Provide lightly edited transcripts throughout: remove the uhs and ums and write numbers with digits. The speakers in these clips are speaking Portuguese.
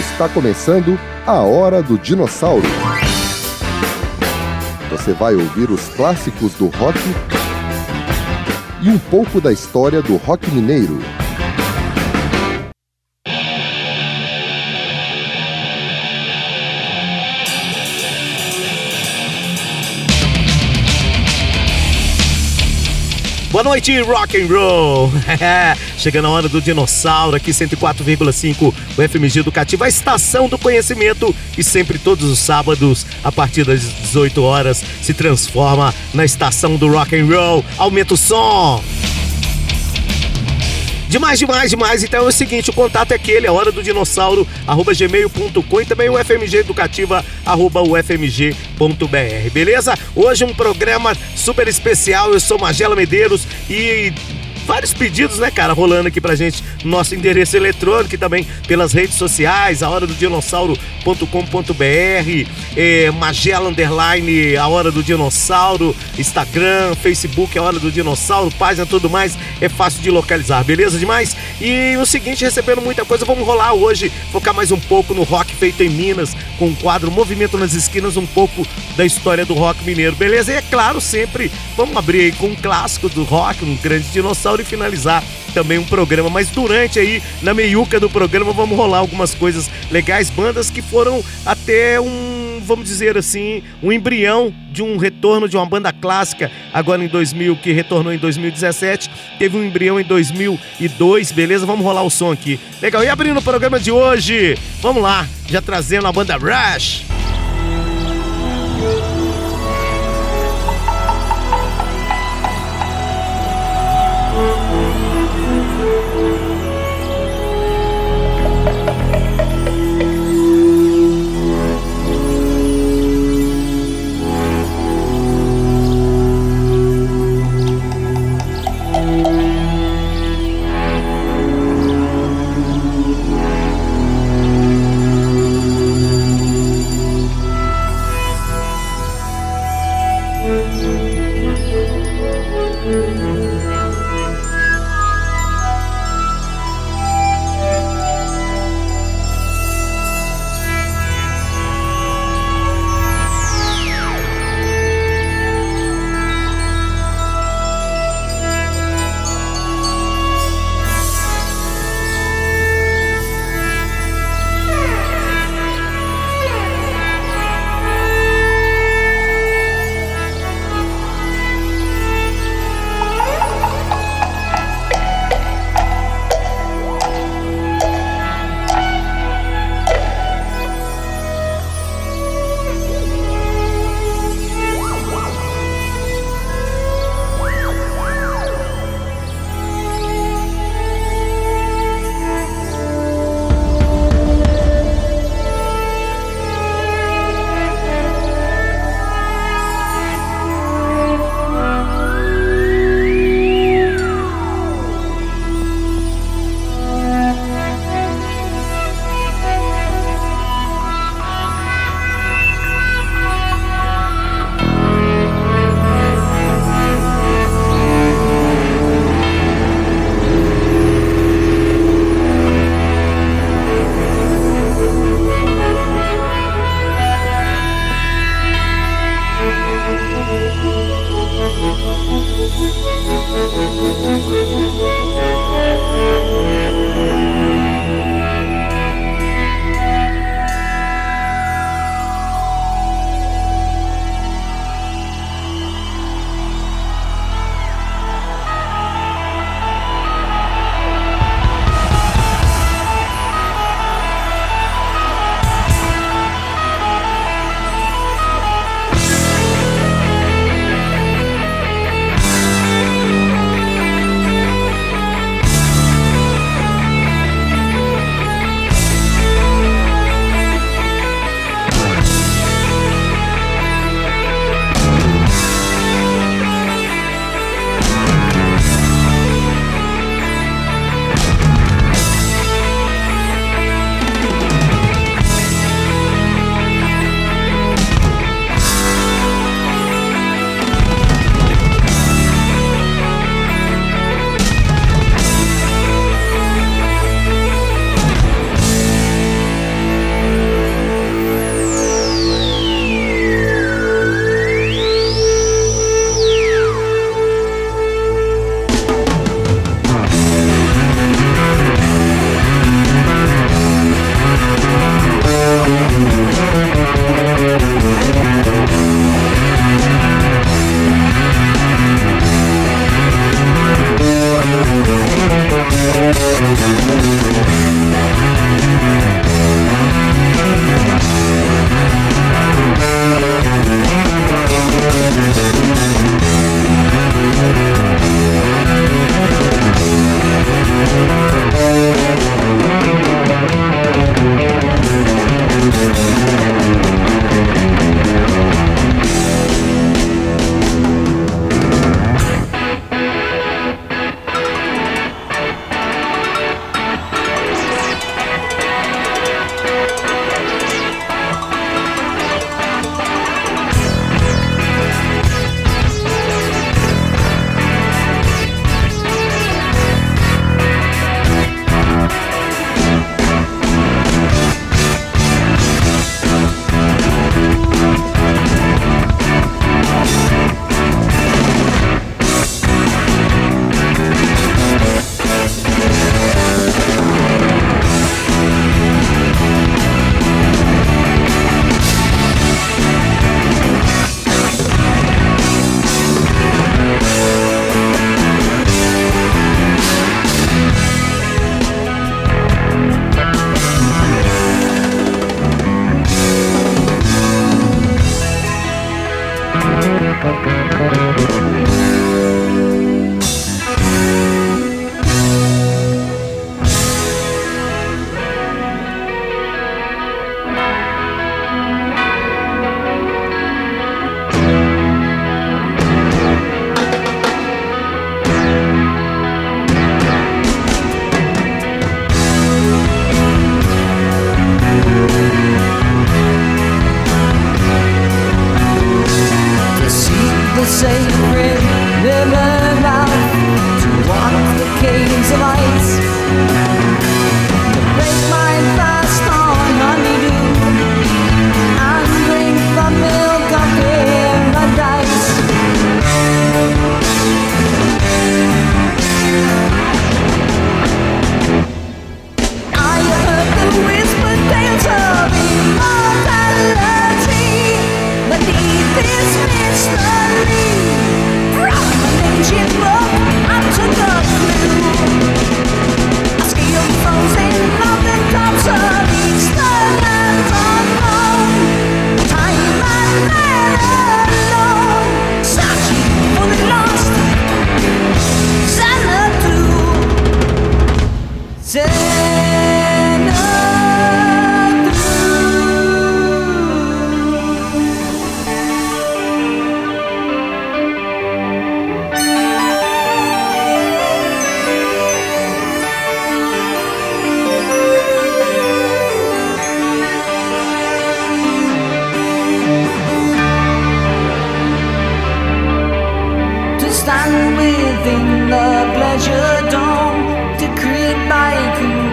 Está começando a Hora do Dinossauro. Você vai ouvir os clássicos do rock e um pouco da história do rock mineiro. Boa noite, rock and roll! Chegando a hora do dinossauro, aqui 104,5, o FMG Educativo, a estação do conhecimento, e sempre todos os sábados, a partir das 18 horas, se transforma na estação do rock and roll. Aumenta o som! Demais. Então é o seguinte, o contato é aquele, a hora do dinossauro, @gmail.com, e também o FMG Educativa, @ufmg.br, beleza? Hoje um programa super especial, eu sou Magela Medeiros e vários pedidos, né, cara, rolando aqui pra gente no nosso endereço eletrônico e também pelas redes sociais, ahoradodinossauro.com.br, Magela _ a Hora do Dinossauro, Instagram, Facebook, a Hora do Dinossauro, página, tudo mais, é fácil de localizar, beleza demais? E o seguinte, recebendo muita coisa, vamos rolar hoje, focar mais um pouco no rock feito em Minas, com o quadro Movimento nas Esquinas, um pouco da história do rock mineiro, beleza? E é claro, sempre vamos abrir aí com um clássico do rock, um grande dinossauro, e finalizar também um programa, mas durante aí, na meiuca do programa, vamos rolar algumas coisas legais, bandas que foram até vamos dizer assim, um embrião de um retorno de uma banda clássica, agora em 2000, que retornou em 2017, teve um embrião em 2002, beleza? Vamos rolar o som aqui. Legal, e abrindo o programa de hoje, vamos lá, já trazendo a banda Rush. Stand within the pleasure dome, decreed by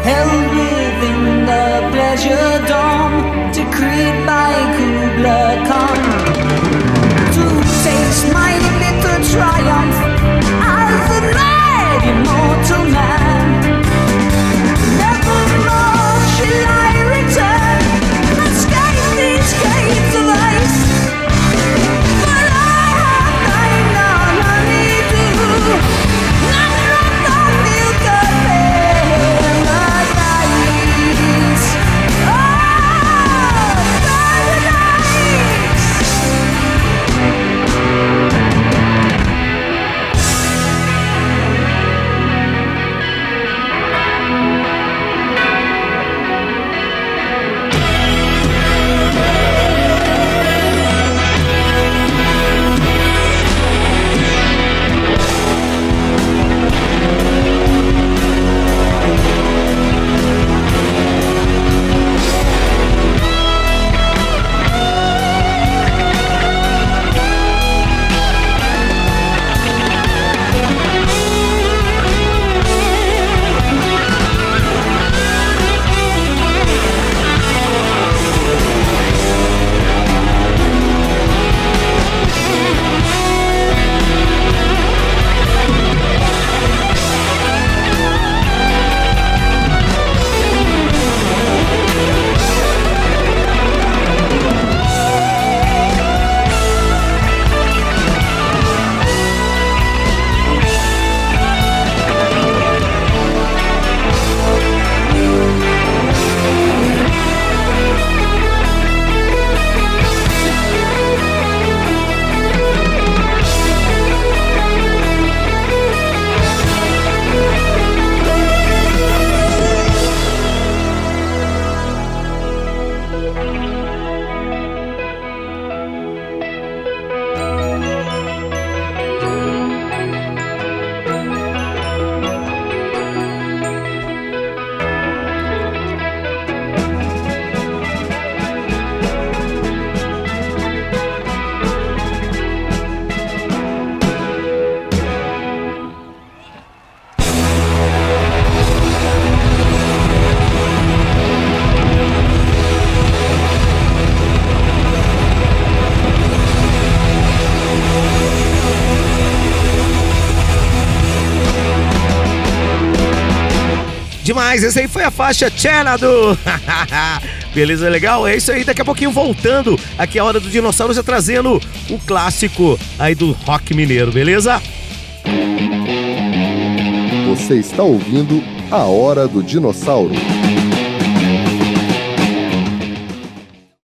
held within the pleasure dome, decreed by Kubla Khan. To taste my little triumph as a mad immortal man. Nevermore shall I return, escape these caves of ice. But I have died now, honeydew, nectar of the milk of paradise. Oh, paradise! Demais, essa aí foi a faixa Xanadu. Beleza, legal? É isso aí, daqui a pouquinho voltando aqui a Hora do Dinossauro, já trazendo o clássico aí do rock mineiro, beleza? Você está ouvindo a Hora do Dinossauro.